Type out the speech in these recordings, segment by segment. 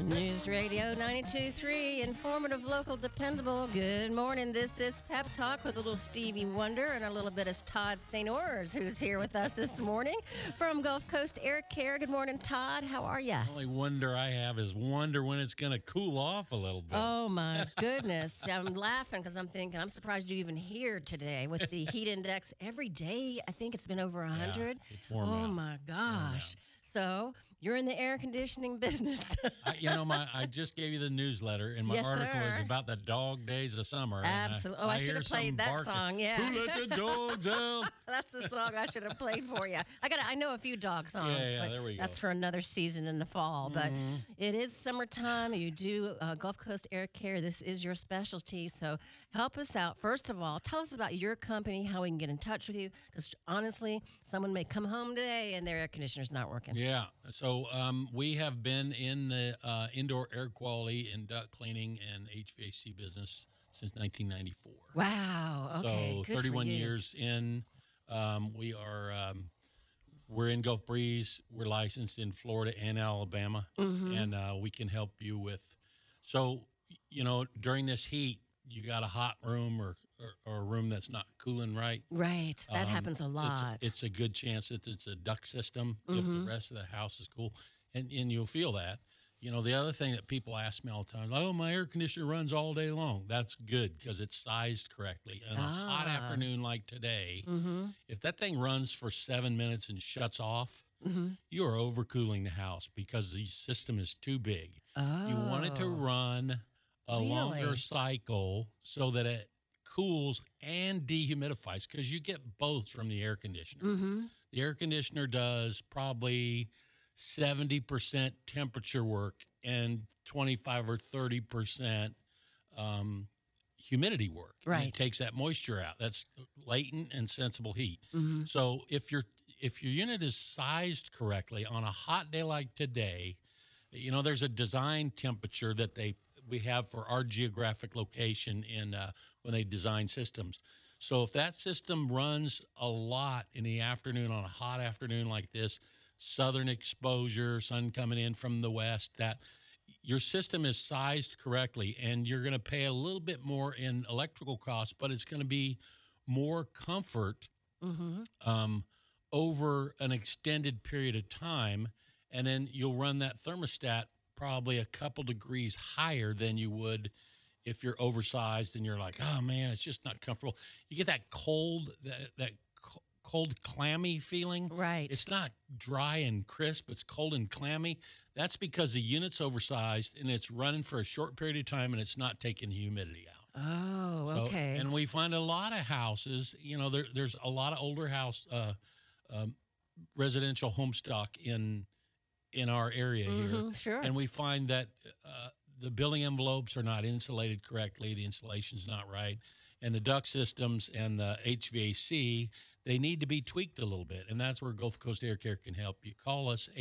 News Radio 92.3, informative, local, dependable. Good morning. This is Pep Talk with a little Stevie Wonder and a little bit of Todd St. Ors, who's here with us this morning from Gulf Coast Air Care. Good morning, Todd. How are you? The only wonder I have is wonder when it's going to cool off a little bit. Oh, my goodness. I'm laughing because I'm thinking, I'm surprised you're even here today with the heat index. Every day, I think it's been over 100. Yeah, it's warm out. Oh, my gosh. So you're in the air conditioning business. I just gave you the newsletter, and my Yes, article sir. is about the dog days of summer. Absolutely. Oh, I should hear have played something that barking. song, yeah. Who let the dogs out? That's the song I should have played for you. I know a few dog songs, Yeah, but there we go. that's for another season in the fall. But it is summertime. You do Gulf Coast Air Care. This is your specialty. So help us out. First of all, tell us about your company, how we can get in touch with you. Because honestly, someone may come home today and their air conditioner's not working. Yeah. So we have been in the indoor air quality and duct cleaning and HVAC business since 1994. Wow. Okay. So Good 31 for you. years in. We're in Gulf Breeze. We're licensed in Florida and Alabama, and we can help you with. So, during this heat, you got a hot room or a room that's not cooling right. Right. That happens a lot. It's a good chance that it's a duct system if the rest of the house is cool, and you'll feel that. The other thing that people ask me all the time, oh, my air conditioner runs all day long. That's good because it's sized correctly. And a hot afternoon like today, if that thing runs for 7 minutes and shuts off, you are overcooling the house because the system is too big. You want it to run a longer cycle so that it cools and dehumidifies because you get both from the air conditioner. The air conditioner does probably 70% temperature work and 25 or 30% humidity work. Right. And it takes that moisture out. That's latent and sensible heat. So if your unit is sized correctly on a hot day like today, there's a design temperature that we have for our geographic location in when they design systems. So if that system runs a lot in the afternoon on a hot afternoon like this, southern exposure, sun coming in from the west, that your system is sized correctly, and you're going to pay a little bit more in electrical costs, but it's going to be more comfort over an extended period of time, and then you'll run that thermostat probably a couple degrees higher than you would if you're oversized and you're like, oh man, it's just not comfortable. You get that cold, that cold, clammy feeling. Right. It's not dry and crisp. It's cold and clammy. That's because the unit's oversized and it's running for a short period of time and it's not taking the humidity out. Oh, So, okay. and we find a lot of houses, there's a lot of older house, residential home stock in our area here. Sure. And we find that the building envelopes are not insulated correctly. The insulation's not right. And the duct systems and the HVAC, they need to be tweaked a little bit. And that's where Gulf Coast Air Care can help you. Call us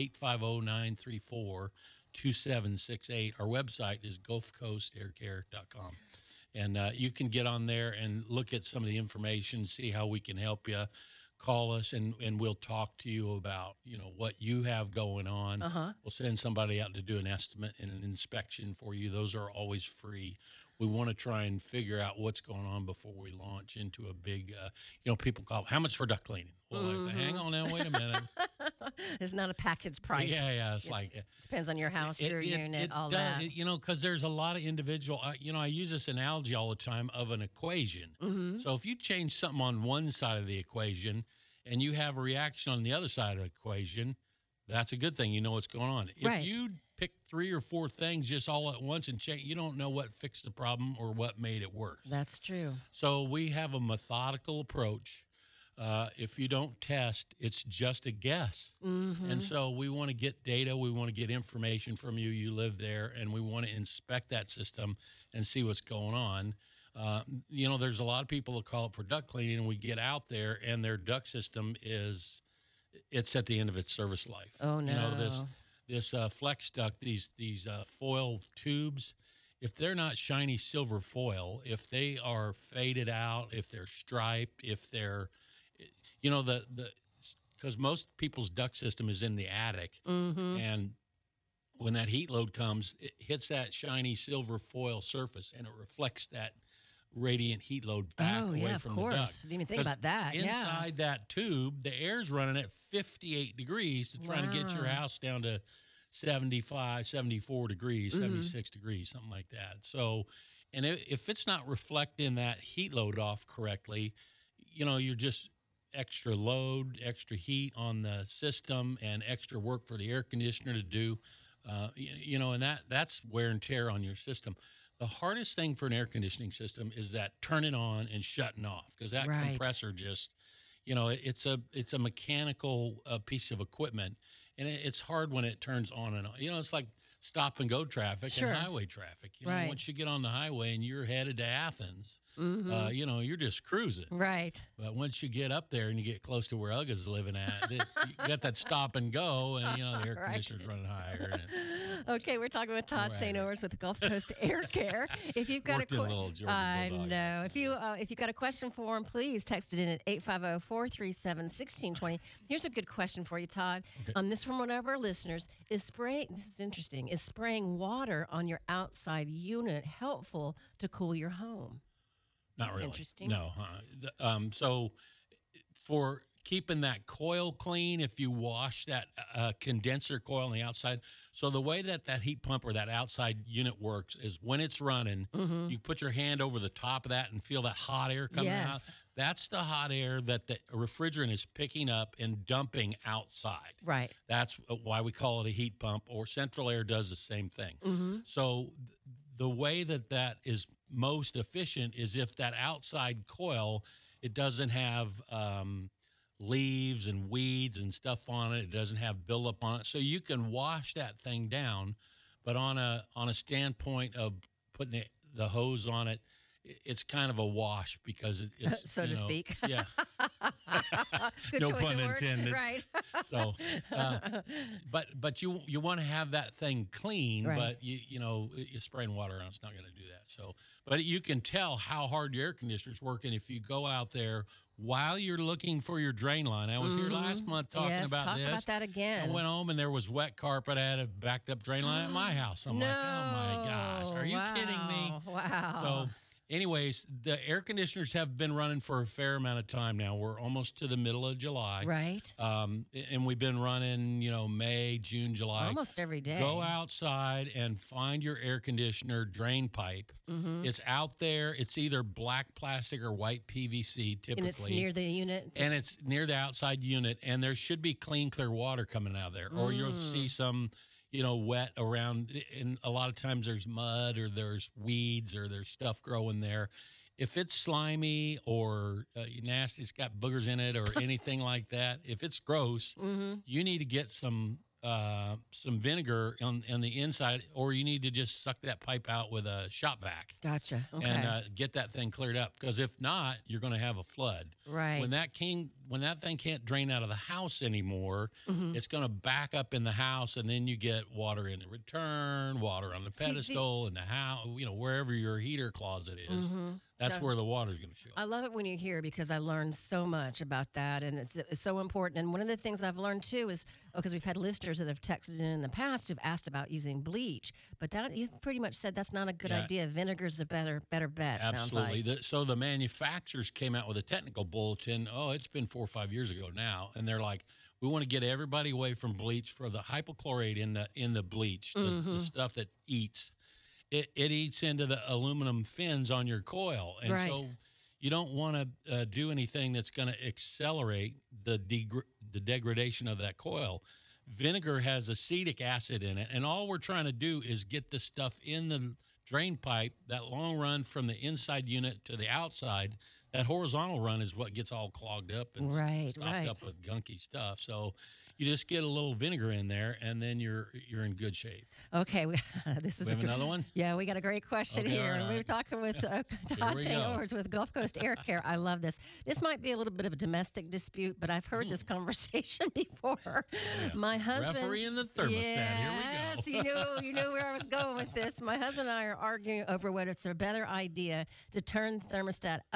850-934-2768. Our website is gulfcoastaircare.com. And you can get on there and look at some of the information, see how we can help you. Call us, and we'll talk to you about, what you have going on. We'll send somebody out to do an estimate and an inspection for you. Those are always free. We want to try and figure out what's going on before we launch into a big, people call, how much for duct cleaning? Well, like, hang on now, wait a minute. It's not a package price. Yeah, it's like. Depends on your house, your unit, all does, that. Because there's a lot of individual, I use this analogy all the time of an equation. So if you change something on one side of the equation and you have a reaction on the other side of the equation, that's a good thing. You know what's going on. Right. If you pick 3 or 4 things just all at once and change, you don't know what fixed the problem or what made it worse. That's true. So we have a methodical approach. If you don't test, it's just a guess. And so we want to get data. We want to get information from you. You live there, and we want to inspect that system and see what's going on. There's a lot of people that call it for duct cleaning, and we get out there, and their duct system it's at the end of its service life. Oh, no. This flex duct, these foil tubes, if they're not shiny silver foil, if they are faded out, if they're striped, if they're because most people's duct system is in the attic, and when that heat load comes, it hits that shiny silver foil surface, and it reflects that radiant heat load back away from the duct. Didn't even think about that. Inside that tube, the air's running at 58 degrees to try to get your house down to 75, 74 degrees, 76 degrees, something like that. So, and if it's not reflecting that heat load off correctly, you're just extra load, extra heat on the system, and extra work for the air conditioner to do. And that's wear and tear on your system. The hardest thing for an air conditioning system is that turning on and shutting off, because that compressor just, it's a mechanical piece of equipment, and it's hard when it turns on and on. It's like stop and go traffic and highway traffic. Once you get on the highway and you're headed to Athens, you're just cruising. Right. But once you get up there and you get close to where Uga's living at, you got that stop and go, and the air conditioner's running higher. Okay, we're talking with Todd St. Ors with Gulf Coast Air Care. If you've got I know. If you've got a question for him, please text it in at 850-437-1620. Here's a good question for you, Todd. Okay. This from one of our listeners. This is interesting. Is spraying water on your outside unit helpful to cool your home? Not really. Interesting. No. So for keeping that coil clean, if you wash that condenser coil on the outside, so the way that heat pump or that outside unit works is when it's running, you put your hand over the top of that and feel that hot air coming out. That's the hot air that the refrigerant is picking up and dumping outside. Right. That's why we call it a heat pump, or Central Air does the same thing. So the way that is most efficient is if that outside coil, it doesn't have leaves and weeds and stuff on it. It doesn't have buildup on it. So you can wash that thing down, but on a standpoint of putting the hose on it, it's kind of a wash because it's so to speak. Yeah. No pun intended. Right. So, but you want to have that thing clean, but you spraying water on it's not going to do that. So, but you can tell how hard your air conditioner's working if you go out there while you're looking for your drain line. I was here last month talking about this. Talk about that again. I went home and there was wet carpet. I had a backed up drain line at my house. I'm like, oh my gosh, are you kidding me? Wow. So anyways, the air conditioners have been running for a fair amount of time now. We're almost to the middle of July. Right. And we've been running, May, June, July. Almost every day. Go outside and find your air conditioner drain pipe. It's out there. It's either black plastic or white PVC typically. And it's near the unit. And it's near the outside unit. And there should be clean, clear water coming out of there. Or you'll see some wet around, and a lot of times there's mud or there's weeds or there's stuff growing there. If it's slimy or nasty, it's got boogers in it or anything like that, if it's gross, you need to get some vinegar on the inside, or you need to just suck that pipe out with a shop vac. Gotcha. Okay. And get that thing cleared up, because if not, you're going to have a flood. Right. When that thing can't drain out of the house anymore, it's going to back up in the house, and then you get water in the return, water on the pedestal in the house, wherever your heater closet is. That's where the water's going to show up. I love it when you're here, because I learned so much about that, and it's so important. And one of the things I've learned too is, because we've had listeners that have texted in the past who've asked about using bleach, but that you've pretty much said that's not a good idea. Vinegar's a better bet. Absolutely. Sounds like. So the manufacturers came out with a technical bulletin. It's been 4 or 5 years ago now, and they're like, we want to get everybody away from bleach for the hypochlorite in the bleach, the stuff that eats. It eats into the aluminum fins on your coil. And so you don't want to do anything that's going to accelerate the degradation of that coil. Vinegar has acetic acid in it, and all we're trying to do is get the stuff in the drain pipe, that long run from the inside unit to the outside. That horizontal run is what gets all clogged up and stopped up with gunky stuff. So you just get a little vinegar in there, and then you're in good shape. Okay, this is we have another one. Yeah, we got a great question here. Right. We're talking with Todd St. Ors with Gulf Coast Air Care. I love this. This might be a little bit of a domestic dispute, but I've heard this conversation before. My husband, referee in the thermostat. Yes, here we go. you knew where I was going with this. My husband and I are arguing over whether it's a better idea to turn the thermostat up when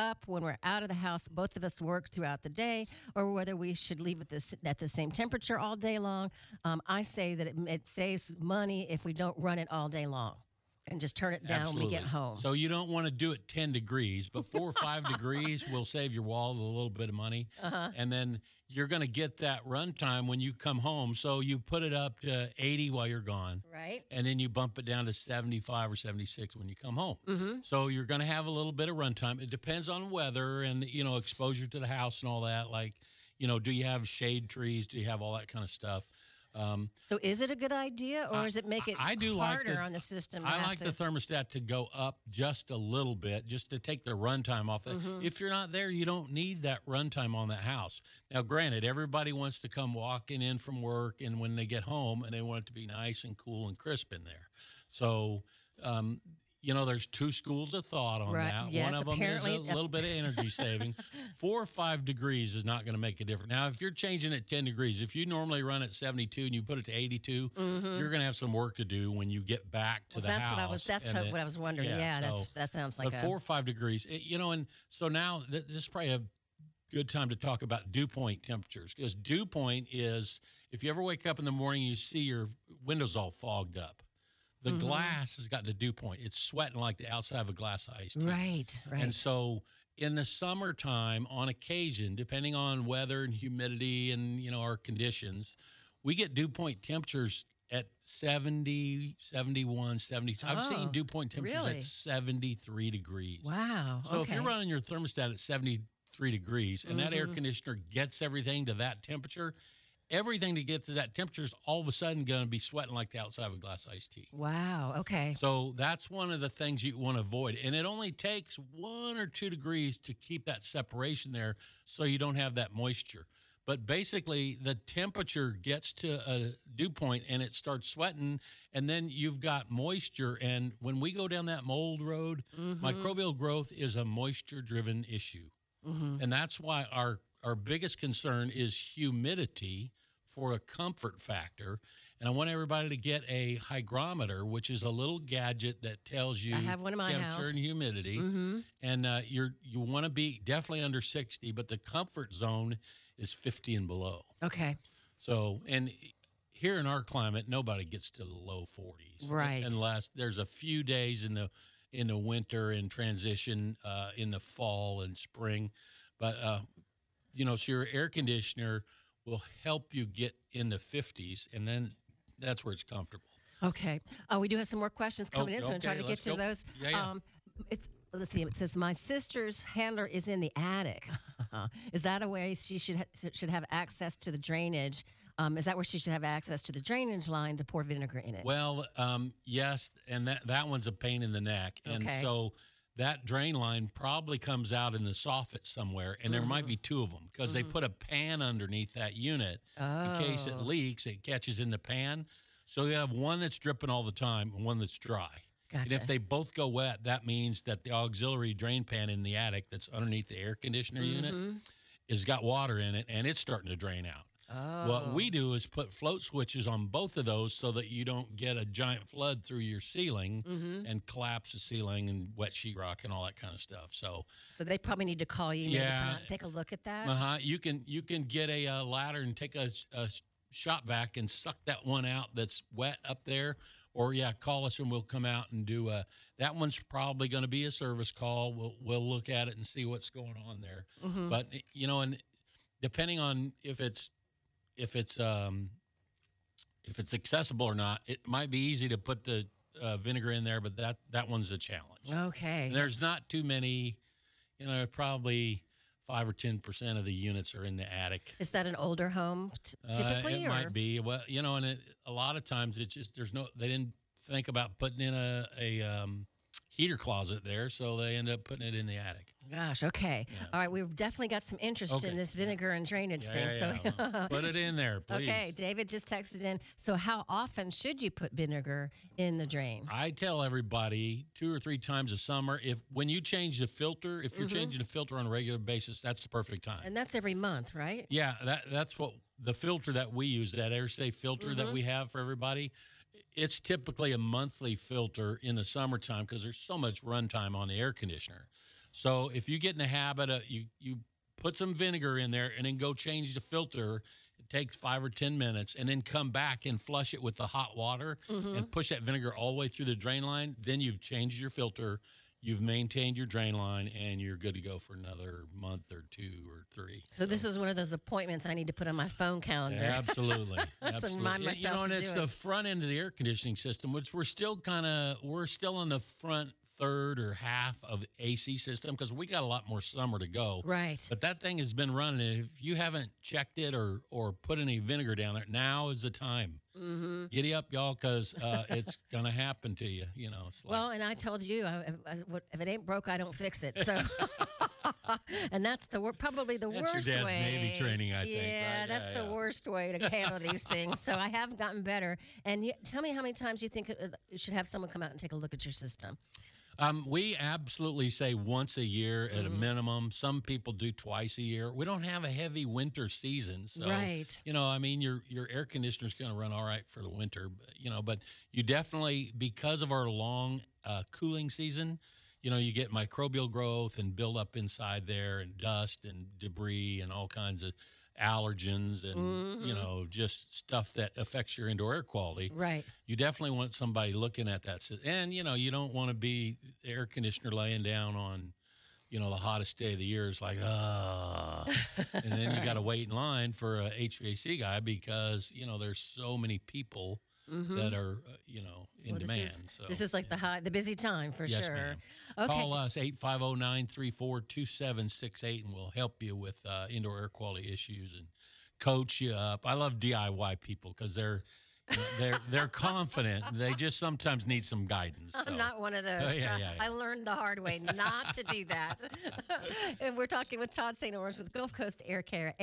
when we're out of the house, both of us work throughout the day, or whether we should leave it at the same temperature all day long. I say that it saves money if we don't run it all day long and just turn it down Absolutely. when we get home. So you don't want to do it 10 degrees, but 4 or 5 degrees will save your wallet a little bit of money. And then you're going to get that runtime when you come home. So you put it up to 80 while you're gone. Right. And then you bump it down to 75 or 76 when you come home. So you're going to have a little bit of runtime. It depends on weather and, exposure to the house and all that. Like, do you have shade trees? Do you have all that kind of stuff? So is it a good idea, or does it make it harder on the system? I like the thermostat to go up just a little bit, just to take the runtime off. If you're not there, you don't need that runtime on that house. Now, granted, everybody wants to come walking in from work, and when they get home, and they want it to be nice and cool and crisp in there. So, there's two schools of thought on that. Yes, one of them is a little bit of energy saving. 4 or 5 degrees is not going to make a difference. Now, if you're changing it 10 degrees, if you normally run at 72 and you put it to 82, you're going to have some work to do when you get back to the house. That's what I was wondering. That sounds like 4 or 5 degrees. And so now this is probably a good time to talk about dew point temperatures, because dew point is, if you ever wake up in the morning, you see your windows all fogged up. The glass has got the dew point. It's sweating like the outside of a glass of iced tea. Right. And so in the summertime, on occasion, depending on weather and humidity and, our conditions, we get dew point temperatures at 70, 71, 72. I've seen dew point temperatures at 73 degrees. Wow. So if you're running your thermostat at 73 degrees and that air conditioner gets everything to that temperature, everything to get to that temperature is all of a sudden going to be sweating like the outside of a glass of iced tea. Wow. Okay. So that's one of the things you want to avoid. And it only takes 1 or 2 degrees to keep that separation there so you don't have that moisture. But basically, the temperature gets to a dew point and it starts sweating, and then you've got moisture. And when we go down that mold road, microbial growth is a moisture-driven issue. And that's why our biggest concern is humidity for a comfort factor. And I want everybody to get a hygrometer, which is a little gadget that tells you I have one in my temperature house. and humidity. And you want to be definitely under 60, but the comfort zone is 50 and below. Okay. So, and here in our climate, nobody gets to the low 40s. Right. Unless there's a few days in the winter and transition in the fall and spring. But, so your air conditioner will help you get in the 50s, and then that's where it's comfortable. Okay. We do have some more questions coming in, so I'm trying to get to those. Yeah. Let's see. It says, my sister's handler is in the attic. Is that a way she should have access to the drainage? Is that where she should have access to the drainage line to pour vinegar in it? Well, yes, and that one's a pain in the neck. And so that drain line probably comes out in the soffit somewhere, and there might be two of them because they put a pan underneath that unit in case it leaks. It catches in the pan. So you have one that's dripping all the time and one that's dry. Gotcha. And if they both go wet, that means that the auxiliary drain pan in the attic that's underneath the air conditioner unit has got water in it, and it's starting to drain out. What we do is put float switches on both of those so that you don't get a giant flood through your ceiling and collapse the ceiling and wet sheetrock and all that kind of stuff. So they probably need to call you maybe to take a look at that? You can get a ladder and take a shop vac and suck that one out that's wet up there. Or, call us and we'll come out and do that one's probably going to be a service call. We'll look at it and see what's going on there. But, and depending on if it's accessible or not, it might be easy to put the vinegar in there, but that one's a challenge. Okay. And there's not too many, probably 5 or 10% of the units are in the attic. Is that an older home typically? It might be. Well, and a lot of times it's just they didn't think about putting in a heater closet there, so they end up putting it in the attic. Gosh, okay. Yeah. All right, we've definitely got some interest in this vinegar and drainage thing. So put it in there, please. Okay, David just texted in. So how often should you put vinegar in the drain? I tell everybody 2 or 3 times a summer. When you change the filter, if you're changing the filter on a regular basis, that's the perfect time. And that's every month, right? Yeah, that's what the filter that we use, that AirSafe filter that we have for everybody. It's typically a monthly filter in the summertime because there's so much runtime on the air conditioner. So if you get in the habit of you put some vinegar in there and then go change the filter, it takes 5 or 10 minutes, and then come back and flush it with the hot water and push that vinegar all the way through the drain line. Then you've changed your filter, you've maintained your drain line, and you're good to go for another month or 2 or 3. So this is one of those appointments I need to put on my phone calendar. Absolutely. To remind myself and to it's do the it. front end of the air conditioning system, which we're still on the front third or half of the AC system because we got a lot more summer to go. Right. But that thing has been running. And if you haven't checked it or put any vinegar down there, now is the time. Giddy up, y'all, because it's going to happen to you. You know, it's like, Well, and I told you, if it ain't broke, I don't fix it. So, and that's probably the That's worst your dad's way. Navy training, I think, Yeah, right? that's Yeah, the yeah. worst way to handle these things. So I have gotten better. And tell me how many times you think you should have someone come out and take a look at your system. We absolutely say once a year at a minimum. Some people do twice a year. We don't have a heavy winter season, so Right. you know, I mean, your air conditioner's going to run all right for the winter, but you definitely, because of our long cooling season, you know, you get microbial growth and build up inside there, and dust and debris and all kinds of allergens and just stuff that affects your indoor air quality. Right. You definitely want somebody looking at that. And, you don't want to be the air conditioner laying down on, the hottest day of the year. It's like, and then you got to wait in line for a HVAC guy because, there's so many people that are, in demand. This is like the busy time for Yes, sure. ma'am. Okay. Call us 850-934-2768 and we'll help you with indoor air quality issues and coach you up. I love DIY people because they're confident. They just sometimes need some guidance. I'm so. not one of those. Yeah. I learned the hard way not to do that. And we're talking with Todd St. Orange with Gulf Coast Air Care,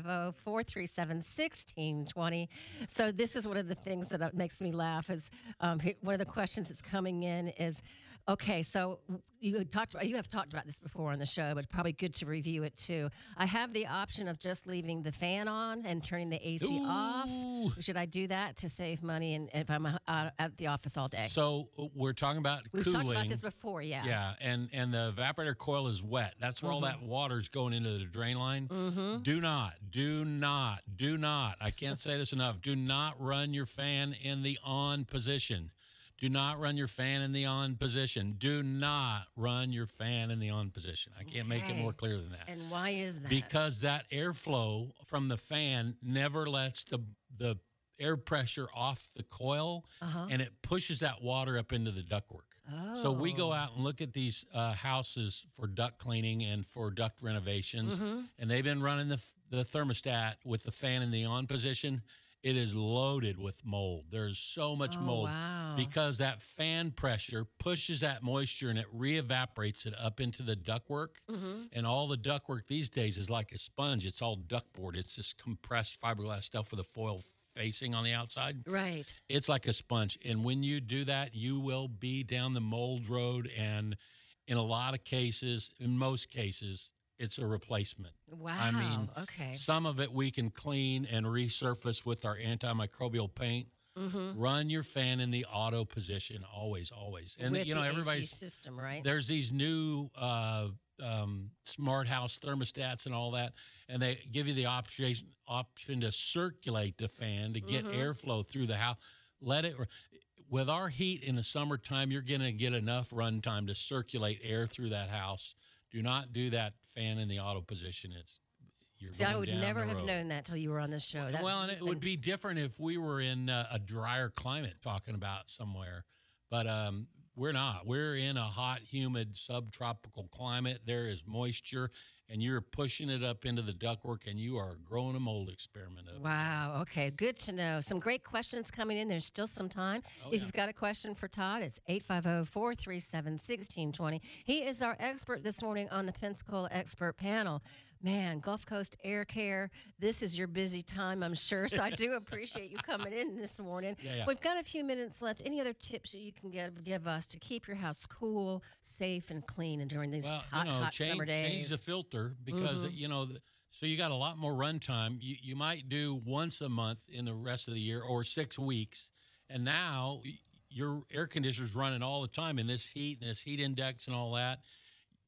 850-437-1620. So this is one of the things that makes me laugh is one of the questions that's coming in is, okay, so you have talked about this before on the show, but probably good to review it too. I have the option of just leaving the fan on and turning the AC off. Should I do that to save money and if I'm out at the office all day? So we're talking about We've cooling. talked about this before, yeah. Yeah, and the evaporator coil is wet. That's where all that water's going into the drain line. Do not, I can't say this enough, do not run your fan in the on position. Do not run your fan in the on position. Do not run your fan in the on position. I can't make it more clear than that. And why is that? Because that airflow from the fan never lets the air pressure off the coil, and it pushes that water up into the ductwork. So we go out and look at these houses for duct cleaning and for duct renovations, and they've been running the thermostat with the fan in the on position. It is loaded with mold. There's so much mold because that fan pressure pushes that moisture and it re-evaporates it up into the ductwork. And all the ductwork these days is like a sponge. It's all ductboard. It's this compressed fiberglass stuff with a foil facing on the outside. Right. It's like a sponge. And when you do that, you will be down the mold road. And in a lot of cases, in most cases, it's a replacement. Wow. I mean, okay. Some of it we can clean and resurface with our antimicrobial paint. Run your fan in the auto position, always. And With the everybody's AC system, right? There's these new smart house thermostats and all that, and they give you the option to circulate the fan to get airflow through the house. With our heat in the summertime, you're going to get enough run time to circulate air through that house. Do not do that fan in the auto position. See, I would down never the have road. known that till you were on this show. And it would be different if we were in a drier climate talking about somewhere. But we're not. We're in a hot, humid, subtropical climate. There is moisture, and you're pushing it up into the ductwork, and you are growing a mold experiment up. Wow. Okay. Good to know. Some great questions coming in. There's still some time. If you've got a question for Todd, it's 850-437-1620. He is our expert this morning on the Pensacola Expert Panel. Man, Gulf Coast Air Care, this is your busy time, I'm sure. So I do appreciate you coming in this morning. Yeah. We've got a few minutes left. Any other tips that you can give us to keep your house cool, safe, and clean during these hot summer days? Change the filter because, so you got a lot more run time. You might do once a month in the rest of the year or 6 weeks. And now your air conditioner's running all the time in this heat and this heat index and all that.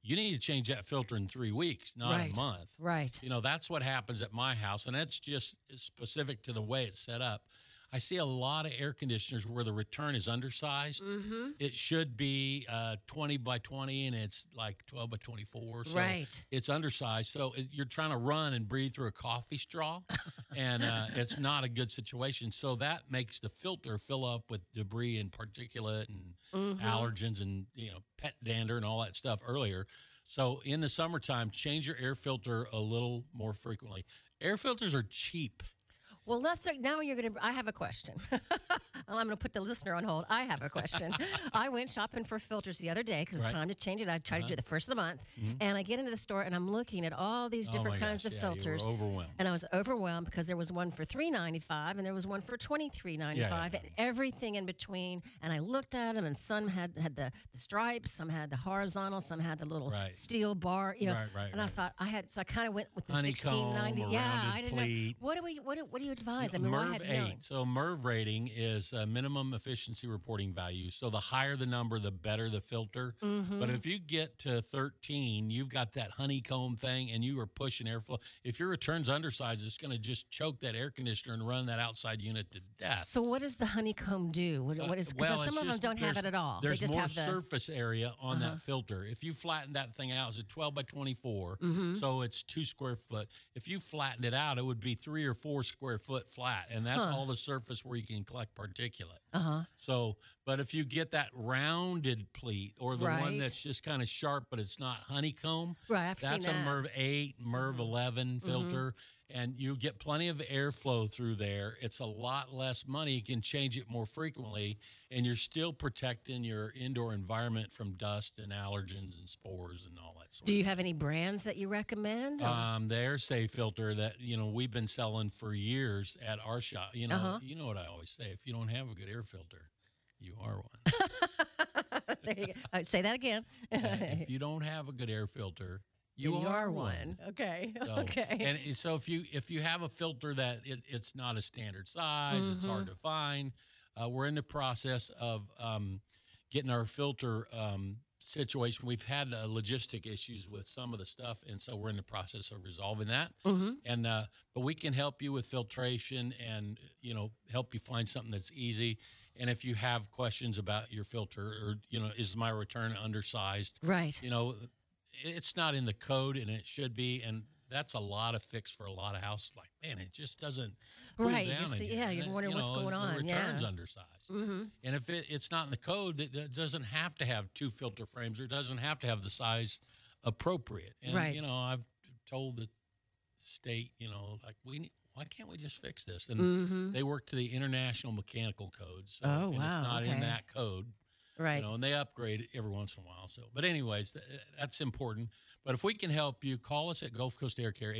you need to change that filter in 3 weeks, not Right. a month. Right. You know, that's what happens at my house, and that's just specific to the way it's set up. I see a lot of air conditioners where the return is undersized. Mm-hmm. It should be 20 by 20, and it's like 12 by 24. So Right. it's undersized. So you're trying to run and breathe through a coffee straw, and it's not a good situation. So that makes the filter fill up with debris and particulate and allergens and, pet dander and all that stuff earlier. So in the summertime, change your air filter a little more frequently. Air filters are cheap. Well, now you're going to. I have a question. I'm going to put the listener on hold. I have a question. I went shopping for filters the other day because it's Right. time to change it. I try to do it the first of the month, and I get into the store and I'm looking at all these different kinds of filters. You were overwhelmed. And I was overwhelmed because there was one for $3.95 and there was one for $23.95 and everything in between. And I looked at them, and some had the stripes, some had the horizontal, some had the little Right. steel bar. Right, and I thought so I kind of went with the Honeycomb, $16.90. a Yeah, rounded I didn't know. pleat. What do you advise? I mean, I MERV had 8. known. So MERV rating is a minimum efficiency reporting value. So the higher the number, the better the filter. But if you get to 13, you've got that honeycomb thing, and you are pushing airflow. If your return's undersized, it's going to just choke that air conditioner and run that outside unit to death. So what does the honeycomb do? What is? Because some of them don't have it at all. They There's just more have the surface area on that filter. If you flatten that thing out, it's a 12 by 24, so it's 2 square foot. If you flattened it out, it would be 3 or 4 square foot flat, and that's all the surface where you can collect particulate. So, but if you get that rounded pleat or the one Right. that's just kind of sharp, but it's not honeycomb, Right, I've seen that's a that. MERV 8, MERV 11 filter. And you get plenty of airflow through there. It's a lot less money. You can change it more frequently, and you're still protecting your indoor environment from dust and allergens and spores and all that sort Do you have any brands that you recommend? the AirSafe filter that we've been selling for years at our shop. You know what I always say: if you don't have a good air filter, you are one. There you go. Say that again. If you don't have a good air filter, you are one. Okay. So, Okay. And so if you have a filter that it's not a standard size, it's hard to find. We're in the process of getting our filter situation. We've had logistic issues with some of the stuff, and so we're in the process of resolving that. And but we can help you with filtration and help you find something that's easy. And if you have questions about your filter, or is my return undersized? Right. It's not in the code, and it should be, and that's a lot of fix for a lot of houses. Like, man, it just doesn't cool Right, down you see- in here. yeah, you're And, wondering what's going on, The return's yeah. undersized, and if it's not in the code, it doesn't have to have 2 filter frames, or it doesn't have to have the size appropriate. And Right. I've told the state, like why can't we just fix this? And they work to the International Mechanical Code, so Oh, and wow, it's not okay. in that code. Right. And they upgrade it every once in a while. So, but anyways, that's important. But if we can help you, call us at Gulf Coast Air Care,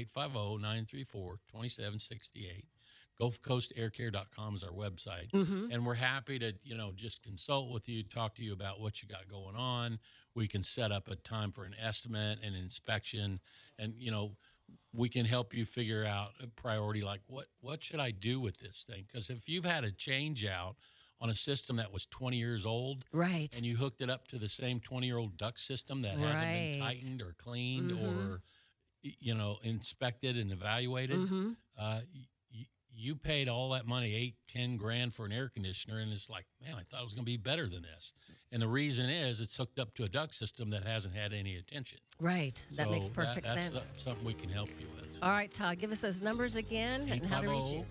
850-934-2768. GulfCoastAirCare.com is our website. And we're happy to, just consult with you, talk to you about what you got going on. We can set up a time for an estimate and inspection. And, we can help you figure out a priority, like what should I do with this thing? Because if you've had a change out on a system that was 20 years old, Right. and you hooked it up to the same 20-year-old duct system that hasn't been Right. tightened or cleaned or inspected and evaluated, you paid all that money, $8-10 for an air conditioner, and it's like, man, I thought it was going to be better than this. And the reason is it's hooked up to a duct system that hasn't had any attention. Right. That makes So perfect that's sense. something we can help you with. All right, Todd, give us those numbers again and how to reach you.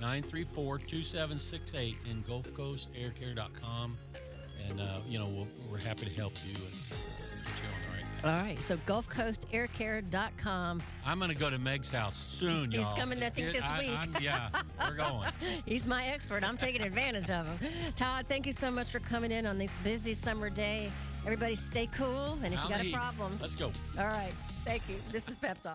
850-934-2768 in GulfCoastAirCare.com. And, we're happy to help you and get you on the right path. All right, so GulfCoastAirCare.com. I'm going to go to Meg's house soon, y'all. He's coming, I think, this week. Yeah, we're going. He's my expert. I'm taking advantage of him. Todd, thank you so much for coming in on this busy summer day. Everybody stay cool, and if you got a problem. Let's go. All right, thank you. This is Pep Talk.